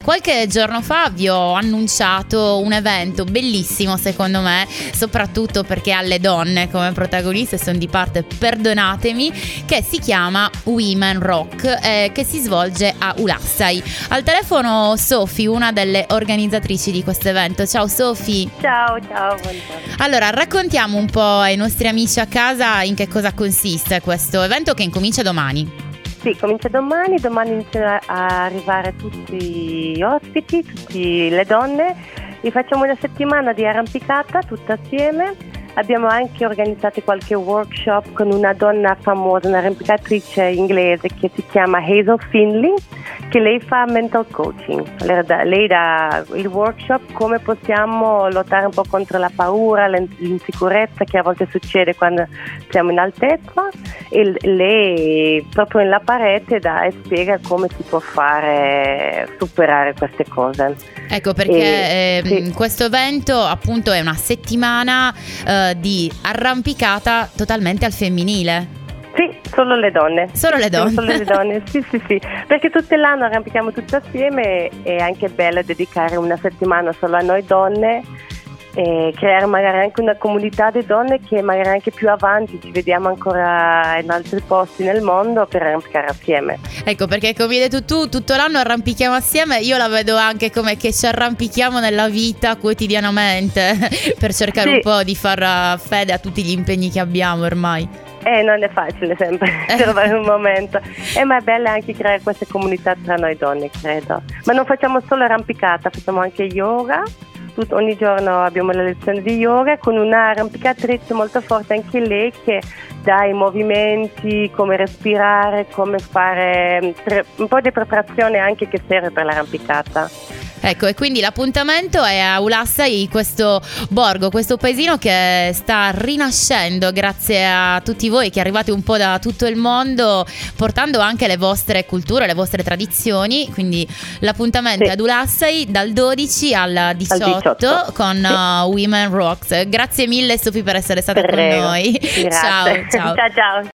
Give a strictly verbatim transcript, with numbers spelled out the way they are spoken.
qualche giorno fa vi ho annunciato un evento bellissimo secondo me, soprattutto perché ha le donne come protagoniste, sono di parte, perdonatemi, che si chiama Women Rock, eh, che si svolge a Ulassai. Al telefono Sophie, una delle organizzatrici di questo evento. Ciao Sophie. Ciao, ciao, buongiorno. Allora, raccontiamo un po' ai nostri amici a casa in che cosa consiste questo evento che incomincia domani. Sì, comincia domani, domani iniziano a arrivare tutti gli ospiti, tutte le donne, e facciamo una settimana di arrampicata tutta assieme. Abbiamo anche organizzato qualche workshop con una donna famosa, un'arrampicatrice inglese che si chiama Hazel Finley, che lei fa mental coaching. Lei dà il workshop come possiamo lottare un po' contro la paura, l'insicurezza che a volte succede quando siamo in altezza, e lei proprio nella parete dà e spiega come si può fare superare queste cose. Ecco perché e, eh, sì. questo evento appunto è una settimana eh, di arrampicata totalmente al femminile. Sì, solo le donne. Solo le donne. Solo le donne, sì, sì, sì. Perché tutto l'anno arrampichiamo tutte assieme, e è anche bello dedicare una settimana solo a noi donne e creare magari anche una comunità di donne che magari anche più avanti ci vediamo ancora in altri posti nel mondo per arrampicare assieme. Ecco perché come hai detto tu, tutto l'anno arrampichiamo assieme. Io la vedo anche come che ci arrampichiamo nella vita quotidianamente per cercare sì. un po' di far fede a tutti gli impegni che abbiamo ormai. Eh, non è facile sempre trovare un momento, eh, ma è bello anche creare queste comunità tra noi donne, credo. Ma non facciamo solo arrampicata, facciamo anche yoga. Tut- ogni giorno abbiamo la lezione di yoga con una arrampicatrice molto forte, anche lei, che dà i movimenti, come respirare, come fare tre- un po' di preparazione anche che serve per l'arrampicata. Ecco, e quindi l'appuntamento è a Ulassai, questo borgo, questo paesino che sta rinascendo grazie a tutti voi che arrivate un po' da tutto il mondo, portando anche le vostre culture, le vostre tradizioni. Quindi l'appuntamento sì. è ad Ulassai dal dodici al diciotto, al diciotto. con sì. uh, Women Rocks. Grazie mille Sophie per essere stata Prego. con noi. Grazie. Ciao, ciao. Ciao, ciao.